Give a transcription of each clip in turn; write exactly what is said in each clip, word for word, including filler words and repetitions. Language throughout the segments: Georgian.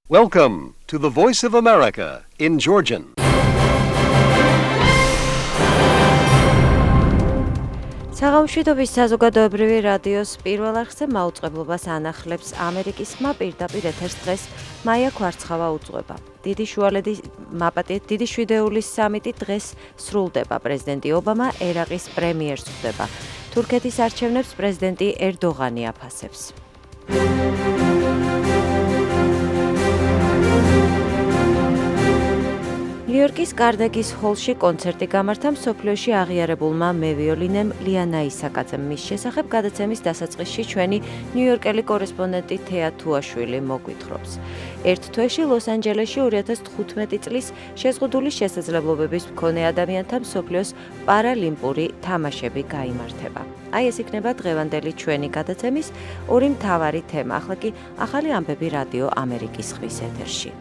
Welcome to the Voice of America in Georgian. საღამოშვიდობის საზოგადოებრივი რადიოს პირველ არხზე მაუწყებლობას ანახლებს ამერიკის ხმა პირდაპირ ეთერს დღეს მაია ქვარცხავა უძღვება. დიდი შუალედი მაპატიეთ დიდი შვიდეულის სამიტი დღეს სრულდება. პრეზიდენტი ობამა ერაყის პრემიერს ხვდება. თურქეთის არჩევნებს პრეზიდენტი ერდოღანი აფასებს. ნიუ-იორკის კარნეგის ჰოლში კონცერტი გამართა მსოფლიოში აღიარებულმა მევიოლინემ ლიანა ისაკაძემ. მის შესახებ გადაცემის დასაწყისში ჩვენი ნიუ-იორკელი კორესპონდენტი თეა თუაშვილი მოგვითხრობს. ერთ თვეში ლოს-ანჯელესში ორი ათას თხუთმეტი წლის შეზღუდული შესაძლებლობების მქონე ადამიანთა მსოფლიოს პარალიმპური თამაშები გაიმართება. აი ეს იქნება დღევანდელი ჩვენი გადაცემის ორი მთავარი თემა. ახლა კი ახალი ამბები რადიო ამერიკის ხმის ეთერში.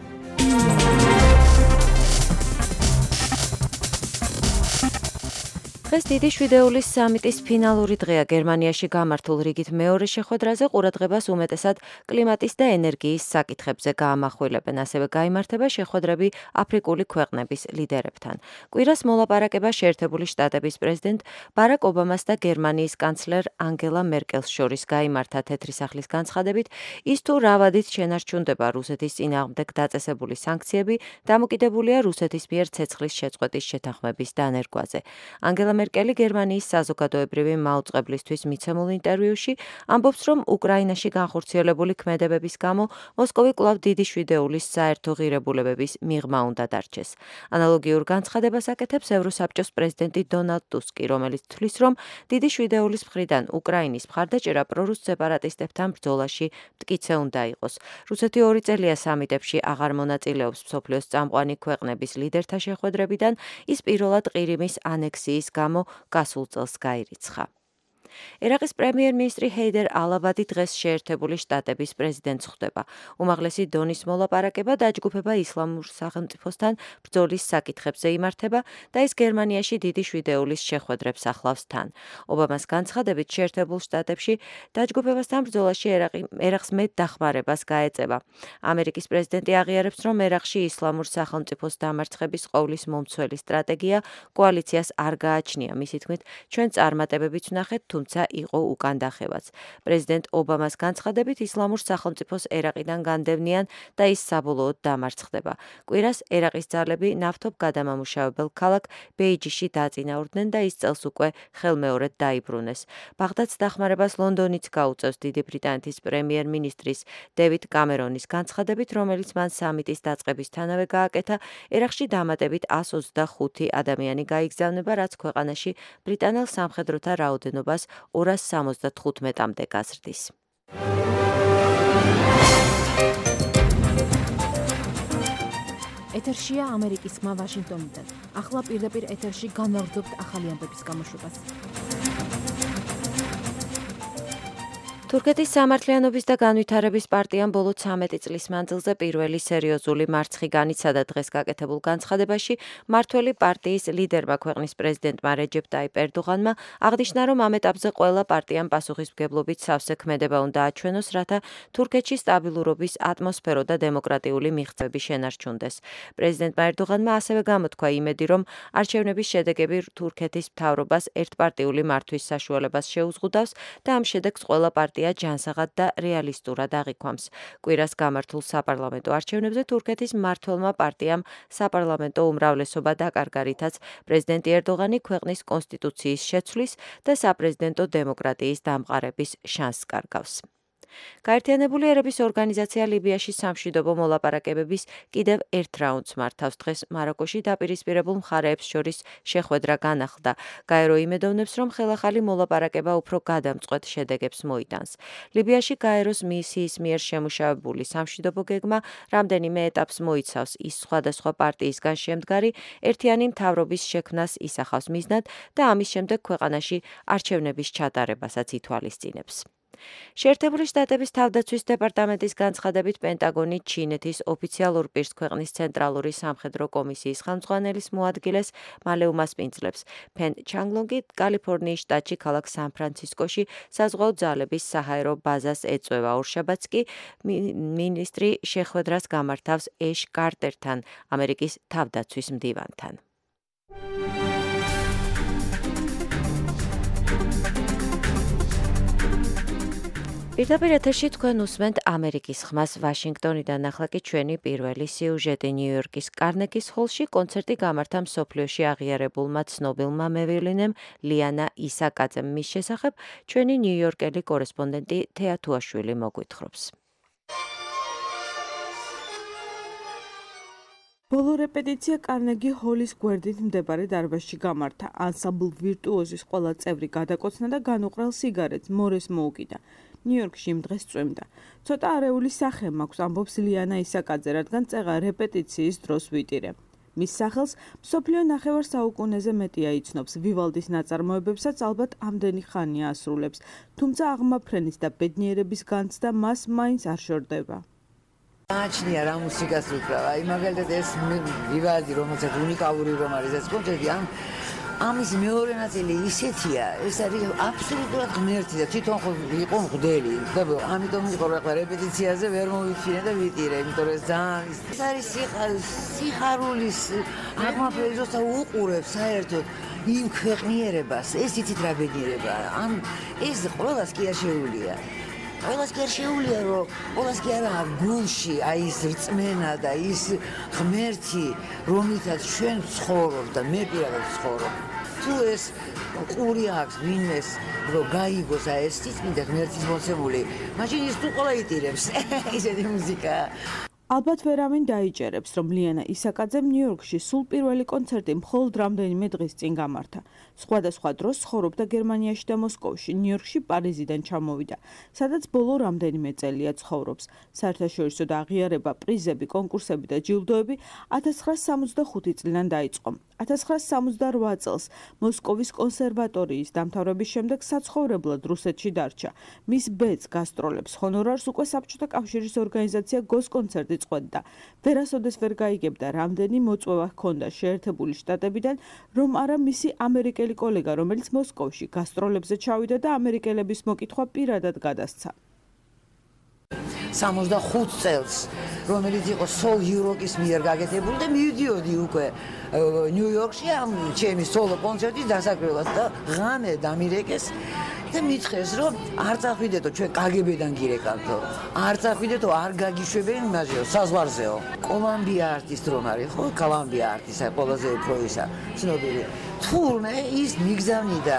დღეს დიდი შვიდეულის სამიტის ფინალური დღეა. გერმანიაში გამართულ რიგით მეორე შეხვედრაზე ყურადღებას უმეტესად კლიმატის და ენერგიის საკითხებზე გაამახვილებენ. ასევე გაიმართება შეხვედრები აფრიკული ქვეყნების ლიდერებთან. კვირას მოლაპარაკება შეერთებული შტატების პრეზიდენტ ბარაკ ობამას და გერმანიის კანცლერ ანგელა მერკელს შორის გაიმართა. თეთრი სახლის განცხადებით, ის თუ რა ვადით შენარჩუნდება რუსეთის წინააღმდეგ დაწესებული სანქციები, დამოკიდებულია რუსეთის მიერ ცეცხლის შეწყვეტის შეთანხმების დანერგვაზე. ანგელა მერკელი გერმანიის საზოგადოებრივი მაუწყებლისთვის მიცემულ ინტერვიუში ამბობს, რომ უკრაინაში განხორციელებული ქმედებების გამო მოსკოვი კვლავ დიდი შვიდეულის საერთო ღირებულებების მიღმა უნდა დარჩეს. ანალოგიურ განცხადებას აკეთებს ევროსაბჭოს პრეზიდენტი დონალდ ტუსკი, რომელიც თვლის, რომ დიდი შვიდეულის მხრიდან უკრაინის მხარდაჭერა პრორუს სეპარატისტებთან ბრძოლაში მტკიცე უნდა იყოს. რუსეთი ორი წელია სამიტებში აღარ მონაწილეობს. მსოფლიოს წამყვანი ქვეყნების ლიდერთა შეხვედრებიდან ის პირველად ყირიმის ანექსიის გამო გასულ წელს გაირიცხა. ერაყის პრემიერ-მინისტრი ჰეიდერ ალაბადი დღეს შეერთებული შტატების პრეზიდენტს ხვდება. უმაღლესი დონის მოლაპარაკება დაჯგუფება ისლამურ სახელმწიფოსთან ბრძოლის საკითხებზე იმართება და ის გერმანიაში დიდი შვიდეულის შეხვედრებს ახლავს თან. ობამას განცხადებით, შეერთებულ შტატებში დაჯგუფებასთან ბრძოლაში ერაყს მეტ დახმარებას გაეწევა. ამერიკის პრეზიდენტი აღიარებს, რომ ერაყში ისლამურ სახელმწიფოს დამარცხების qowlis მომცველი სტრატეგია კოალიციას არ გააჩნია. მისი თქმით, ჩვენ წარმატებებიც ვნახეთ, თუმცა იყო უკან დახევაც. პრეზიდენტ ობამას განცხადებით, ისლამურ სახელმწიფოს ერაყიდან განდევნიან და ის საბოლოოდ დამარცხდება. კვირას ერაყის ძალები ნავთობ გადამამუშავებელ ქალაქ ბეიჯიში დაწინაურდნენ და ის წელს უკვე ხელმეორედ დაიბრუნეს. ბაღდადს დახმარებას ლონდონიც გაუწევს. დიდი ბრიტანეთის პრემიერ-მინისტრის დევიდ კამერონის განცხადებით, რომელიც მან სამიტის დაწყებისთანავე გააკეთა, ერაყში დამატებით ასს ოცდახუთი ადამიანი გაიგზავნება, რაც ქვეყანაში ბრიტანელ სამხედროთა რაოდენობას ორას სამოცდათხუთმეტამდე გაზრდის. ეთერშია ამერიკის ხმა ვაშინგტონიდან. ახლა პირდაპირ ეთერში განვაგრძობთ ახალი ამბების გამოშვებას. თურქეთის სამართლიანობის და განვითარების პარტიამ ბოლო ცამეტი წლის მანძილზე პირველი სერიოზული მარცხი განიცადა. დღეს გაკეთებულ განცხადებაში მართველი პარტიის ლიდერმა ქვეყნის პრეზიდენტმა რეჯეპ ტაიპ ერდოღანმა აღნიშნა, რომ ამ ეტაპზე ყველა პარტიამ პასუხისმგებლობით სავსე ქმედება უნდა აჩვენოს, რათა თურქეთში სტაბილურობის ატმოსფერო და დემოკრატიული მიღწევები შენარჩუნდეს. პრეზიდენტმა ერდოღანმა ასევე გამოთქვა იმედი, რომ არჩევნების შედეგები თურქეთის მთავრობას ერთპარტიული მართვის საშუალებას შეუზღუდავს და ამ შედეგს ყველა პარტია ჯანსაღად და რეალისტურად აღიქვამს. კვირას გამართულ საპარლამენტო არჩევნებზე თურქეთის მმართველმა პარტიამ საპარლამენტო უმრავლესობა დაკარგა, რითაც პრეზიდენტი ერდოღანი ქვეყნის კონსტიტუციის შეცვლის და საპრეზიდენტო დემოკრატიის დამყარების შანსს კარგავს. გაერთიანებული ერების ორგანიზაცია ლიბიაში სამშვიდობო მოლაპარაკებების კიდევ ერთ რაუნდს მართავს. დღეს მაროკოში დაპირისპირებულ მხარეებს შორის შეხვედრა განახლდა. გაერო იმედოვნებს, რომ ხელახალი მოლაპარაკება უფრო გადამწყვეტ შედეგებს მოიტანს. ლიბიაში გაეროს მისიის მიერ შემუშავებული სამშვიდობო გეგმა რამდენიმე ეტაპს მოიცავს. ის სხვადასხვა პარტიისგან შემდგარი ერთიანი მთავრობის შექმნას ისახავს მიზნად და ამის შემდეგ ქვეყანაში არჩევნების ჩატარებასაც ითვალისწინებს. შეერთებული შტატების თავდაცვის დეპარტამენტის განცხადებით პენტაგონი ჩინეთის ოფიციალურ პირს ქვეყნის ცენტრალური სამხედრო კომისიის ხელმძღვანელის მოადგილეს მალე უმასპინძლებს. ფენ ჩანგლონგი კალიფორნიის შტატში ქალაქ სან-ფრანცისკოში საზღვაო ძალების საჰაერო ბაზას ეწვევა. ორშაბათს კი მინისტრი შეხვედრას გამართავს ეშ კარტერთან, ამერიკის თავდაცვის მდივანთან. პირდაპირ ეთერში თქვენ უსმენთ ამერიკის ხმას ვაშინგტონიდან. ახლა კი ჩვენი პირველი სიუჟეტი. ნიუ-იორკის კარნეგის ჰოლში კონცერტი გამართა მსოფლიოში აღიარებულმა ცნობილმა მევიოლინემ ლიანა ისაკაძემ. მის შესახებ ჩვენი ნიუ-იორკელი კორესპონდენტი თეა თუაშვილი მოგვითხრობს. ბოლო რეპეტიცია კარნეგი ჰოლის გვერდით მდებარე დარბაზში გამართა. ანსამბლ ვირტუოზის ყველა წევრი გადაკოცნა და განუყრელ სიგარეტს მორეს მოუკიდა. ნიუ-იორკში იმ დღეს წვიმდა. ცოტა არეული სახე მაქვს, ამბობს ლიანა ისაკაძე, რადგან წეღა რეპეტიციის დროს ვიტირე. მის სახელს მსოფლიო ნახევარ საუკუნეზე მეტი აიცნობს. ვივალდის ნაწარმოებებსაც ალბათ ამდენი ხანია ასრულებს, თუმცა აღმაფრენის და ბედნიერების განცდა მას მაინც არ შორდება. აჩნია რა მუსიკას უკრავ. აი მაგალითად ეს ვივალდი, რომელსაც უნიკალური რომ არის ეს კონცერტი, ამ ამის მეორე ნაწილი ისეთია, ეს არის აბსოლუტურად ღმერთი და თვითონ ხო იყო მღვდელი. ამიტომ იყო რა რეპეტიციაზე ვერ მოვიფინე და ვიტირე, იმიტომ რომ ეს ძალიან ეს არის სიხარულის აღმაფრენის და უყურებს საერთოდ იმ ქვეყნიერებას, ეს იცით რა ბედნიერებაა. ამ ეს ყველას კი არ შეუძლია. ყველას კი არ შეუძლია, რომ ყველას კი არა გულში აი ის რწმენა და ის ღმერთი, რომლითაც ჩვენ ვცხოვრობ და მე პირადად ვცხოვრობ. თუ ეს ყური აქვს ვინმეს, რომ გაიგოს აი ეს სიწმინდე ღმერთის მოცემული, მაშინ ის თუ ყველა იტირებს. ისეთი მუსიკაა. ალბათ ვერავინ დაიჭერებს, რომ ლიანა ისაკაძემ ნიუ-იორკში სულ პირველი კონცერტი მხოლოდ რამდენიმე დღის წინ გამართა. სხვადასხვა დროს ცხოვრობდა გერმანიაში და მოსკოვში, ნიუ-იორკში, პარიზიდან ჩამოვიდა, სადაც ბოლო რამდენიმე წელია ცხოვრობს. საერთაშორისო და აღიარება, პრიზები, კონკურსები და ჯილდოები ათას ცხრაასი სამოცდახუთი წლიდან დაიწყო. ათას ცხრაასი სამოცდარვა წელს მოსკოვის კონსერვატორიის დამთავრების შემდეგ საცხოვრებლად რუსეთში დარჩა. მის ბედს გასტროლებს ჰონორარს უკვე საბჭოთა კავშირის ორგანიზაცია გოსკონცერტი წყვეტდა. ვერასოდეს ვერ გაიგებდა, რამდენი მოწვევა ჰქონდა შეერთებული შტატებიდან, რომ არა მისი ამერიკელი კოლეგა, რომელიც მოსკოვში გასტროლებზე ჩავიდა და ამერიკელების მოკითხვა პირადად გადასცა. სამოცდახუთ წელს, რომელიც იყო სოლ იუროკის მიერ გაკეთებული და მივიდიოდი უკვე ნიუ-იორკში ამ ჩემი სოლო კონცერტის დასაკვირვად და ღამე დამირეკეს და მითხრეს, რომ არ წახვიდეთო ჩვენ კაგებედან გირეკავთო. არ წახვიდეთო, არ გაგიშვებენ იმაშეო, საზღვარზეო. კოლუმბია არტისტ რომ არის, ხო, კოლუმბია არტისტი, ყველაზე უფრო ისა ცნობილი. თურმე ის მიგზავნიდა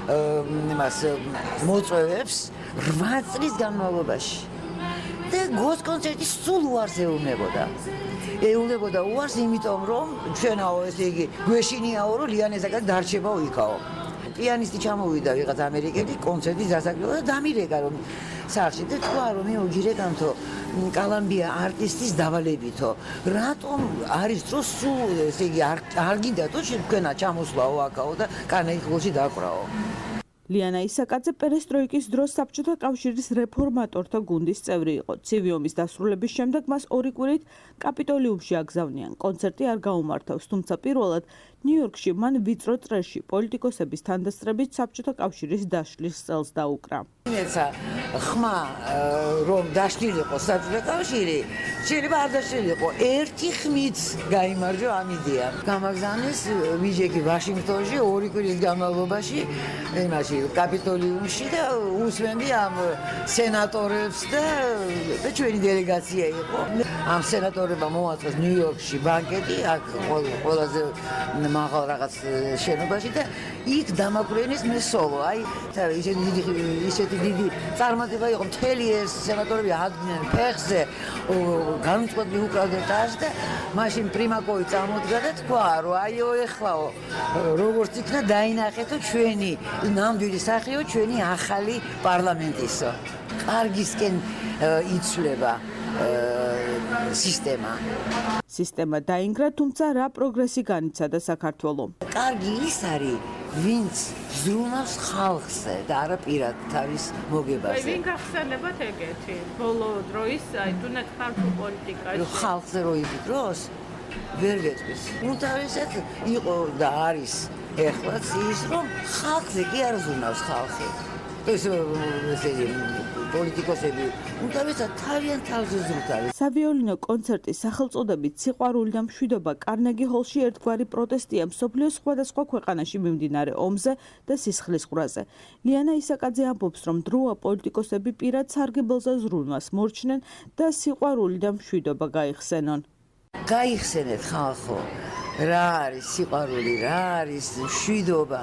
იმას მოწვევებს რვა წლის განმავლობაში. და გოსკონცერტი სულ უარს ეუბნებოდა. ეუბნებოდა უარს, იმიტომ რომ ჩვენაო ესე იგი გვეშინიაო, რომ ლიანა ისაკაძე დარჩებაო იქაო. პიანისტი ჩამოვიდა ვიღაც ამერიკელი კონცერტის დასაკვირვად და დამირეკა რომ სახლში და თქვა რომ მე გირეკანთო კოლუმბია არტისტის დავალებითო. რატომ არის დრო სულ ესე იგი არ გინდათო თქვენა ჩამოსვლაო აქაო და კარნეგი-ჰოლში დაკვრაო. ლიანა ისაკაძე პერესტროიკის დროს საბჭოთა კავშირის რეფორმატორთა გუნდის წევრი იყო. ცივი ომის დასრულების შემდეგ მას ორი კვირით კაპიტოლიუმში აგზავნიან. კონცერტი არ გაუმართავს, თუმცა პირველად ნიუ-იორკში მან ვიწრო წრეში პოლიტიკოსების თანდასწრებით საბჭოთა კავშირის დაშლის წელს დაუკრა. მეცა ხმა რომ დაშლილიყო საბჭოთა კავშირი, შეიძლება არ დაშლილიყო, ერთი ხმით გაიმარჯვა ამ იდეამ. გამაგზავნეს ვიჯექი ვაშინგტონში ორი კვირის განმავლობაში, იმაში კაპიტოლიუმში და უსმენდი ამ სენატორებს და და ჩვენი დელეგაცია იყო. ამ სენატორებმა მოაწყეს ნიუ-იორკში ბანკეტი, აქ ყველაზე მაღალ რაღაც შენობაში და იქ დამაკვირვეს მე სოლო. აი, ისეთი დიდი ისეთი დიდი წარმატება იყო, მთელი ეს სენატორები ადგნენ ფეხზე, განუწყვეტლი უკრავდნენ ტაშს და მაშინ პრიმაკოვი წამოდგა და თქვა, რომ აიო ეხლაო, როგორც იქნა დაინახეთო ჩვენი ნამდვილი სახეო, ჩვენი ახალი პარლამენტისო. კარგისკენ იცვლება სისტემა. სისტემა დაინგრა, თუმცა რა პროგრესი განიცადა საქართველომ. კარგი ის არის, ვინც ზრუნავს ხალხზე და არა პირად თავის მოგებაზე. ვინ გახსენებათ ეგეთი? ბოლო დროის, აი, თუნდაც ქართულ პოლიტიკაში. ხალხზე რო იფიქროს, ვერ გეტყვის. უმთავრესად იყო და არის ეხლაც ის, რომ ხალხზე კი არ ზრუნავს ხალხი. ეს ესე პოლიტიკოსები უმთავრესად თავიანთ თავზე ზრუნავენ. სავიოლინო კონცერტის სახელწოდებით სიყვარული და მშვიდობა კარნეგი ჰოლში ერთგვარი პროტესტია მსოფლიოს სხვადასხვა ქვეყანაში მიმდინარე ომზე და სისხლის ყვრაზე. ლიანა ისაკაძე ამბობს, რომ დროა პოლიტიკოსები პირად სარგებელზე ზრუნვას მორჩნენ და სიყვარული და მშვიდობა გაიხსენონ. გაიხსენეთ ხალხო, რა არის სიყვარული, რა არის მშვიდობა.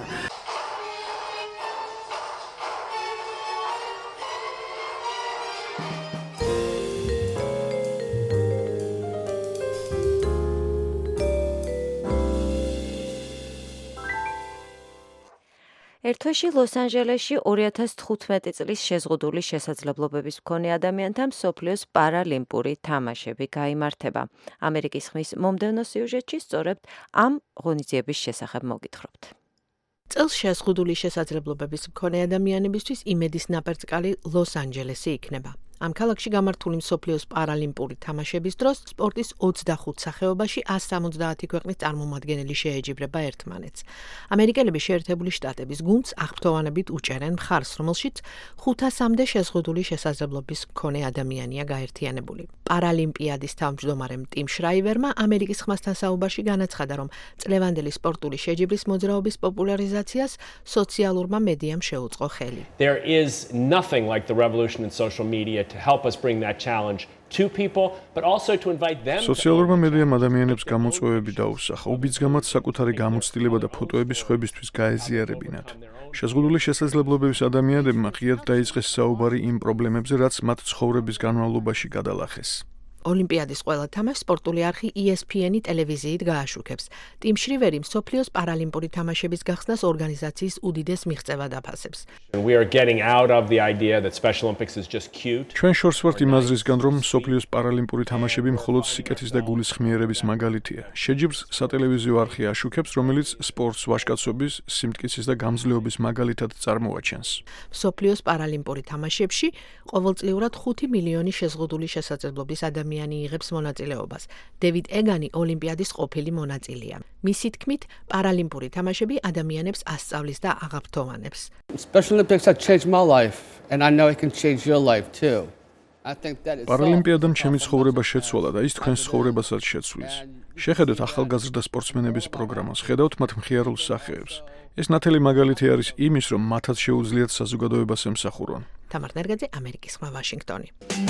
ერთვეში ლოს-ანჯელესში ორი ათას თხუთმეტი წლის შეზღუდული შესაძლებლობების მქონე ადამიანთა მსოფლიოს პარალიმპური თამაშები გაიმართება. ამერიკის ხმის მომდევნო სიუჟეტში სწორედ ამ ღონისძიების შესახებ მოგითხრობთ. წელს შეზღუდული შესაძლებლობების მქონე ადამიანებისთვის იმედის ნაპერწკალი ლოს-ანჯელესი იქნება. ამ ქალაქში გამართული მსოფლიოს პარალიმპური თამაშების დროს სპორტის ოცდახუთ სახეობაში ას სამოცდაათი ქვეყნის წარმომადგენელი შეეჯიბრება ერთმანეთს. ამერიკელები შეერთებული შტატების გუნდს აღფრთოვანებით უჭერენ მხარს, რომელშიც ხუთასამდე შეზღუდული შესაძლებლობის მქონე ადამიანია გაერთიანებული. პარალიმპიადის თავმჯდომარემ ტიმ შრაივერმა ამერიკის ხმასთან საუბარში განაცხადა, რომ წლევანდელი სპორტული შეჯიბრის მოძრაობის პოპულარიზაციას სოციალურმა მედიამ შეუწყო ხელი. There is nothing like the revolution in social media to help us bring that challenge to people, but also to invite them. სოციალურმა მედიამ ადამიანებს გამოწვევები დაუსახა, უბიძგამათ საკუთარი გამოცდილება და ფოტოების ხვების გაეზიარებინათ. შეზღუდული შესაძლებლობების ადამიანებმა ღიად დაიწყეს საუბარი იმ პრობლემებზე, რაც მათ ცხოვრების განმავლობაში გადალახეს. ოლიმპიადის ყველა თამაშს სპორტული არხი ი ეს პი ენი ტელევიზიით გააშუქებს. ტიმ შრივერი მსოფლიოს პარალიმპური თამაშების გახსნას ორგანიზაციის უდიდეს მიღწევად აფასებს. We are getting out of the idea that Special Olympics is just cute. ჩვენ შორს ვართ იმ აზრისგან, რომ მსოფლიოს პარალიმპური თამაშები მხოლოდ სიკეთის და გულისხმიერების მაგალითია. შეჯიბრს სატელევიზიო არხი აშუქებს, რომელიც სპორტს ვაჟკაცობის, სიმტკიცის და გამძლეობის მაგალითად წარმოაჩენს. მსოფლიოს პარალიმპური თამაშებში ყოველწლიურად ხუთი მილიონი შეზღუდული შესაძლებლობის ადამიანი იღებს მონაწილეობას. დევიდ ეგანი ოლიმპიადის ყოფილი მონაწილეა. მისი თქმით, პარალიმპური თამაშები ადამიანებს ასწავლის და აღაფრთოვანებს. Special Olympics have changed my life and I know it can change your life too. I think that it's პარალიმპიადამ ჩემი ცხოვრება შეცვალა და ის თქვენს ცხოვრებასაც შეცვლის. შეხედეთ ახალგაზრდა სპორტსმენების პროგრამას, ხედავთ მათ მხიარულ სახეებს. ეს ნათელი მაგალითი არის იმის, რომ მათაც შეუძლიათ საზოგადოებას ემსახურონ. თამარ ნერგაძე, ამერიკის ხმა, ვაშინგტონი.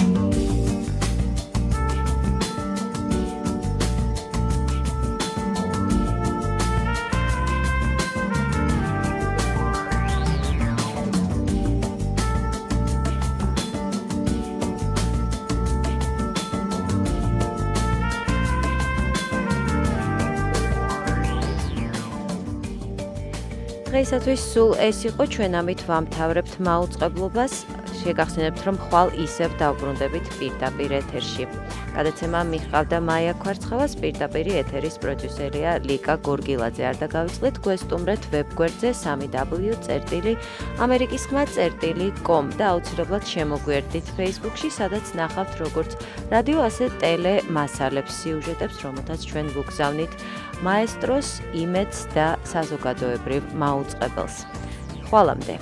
დღეისათვის სულ ეს იყო, ჩვენ ამით ვამთავრებთ მაუწყებლობას. შეგახსენებთ, რომ ხვალ ისევ დავბრუნდებით პირდაპირ ეთერში. გადაცემა მიხავდა მაია ქვარცხავას, პირდაპირი ეთერის პროდიუსერია ლიკა გორგილაძე. არ დაგავიწყდეთ, გვესტუმრეთ ვებგვერდზე სამი დაბლიუ წერტილი ამერიკის ხმა წერტილი კომ და აუცილებლად შემოგვიერთდით Facebook-ში, სადაც ნახავთ როგორც რადიო, ასე ტელე მასალებს, სიუჟეტებს, რომელთაც ჩვენ ვუგზავნით მაესტროს, იმედს და საზოგადოებრივ მაუწყებელს. ხვალამდე.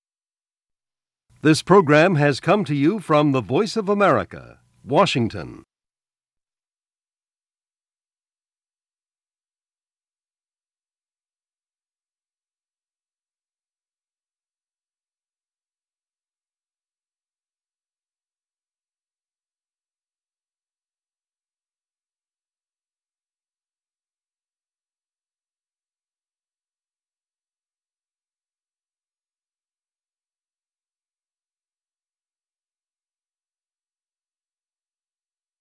This program has come to you from the Voice of America, Washington.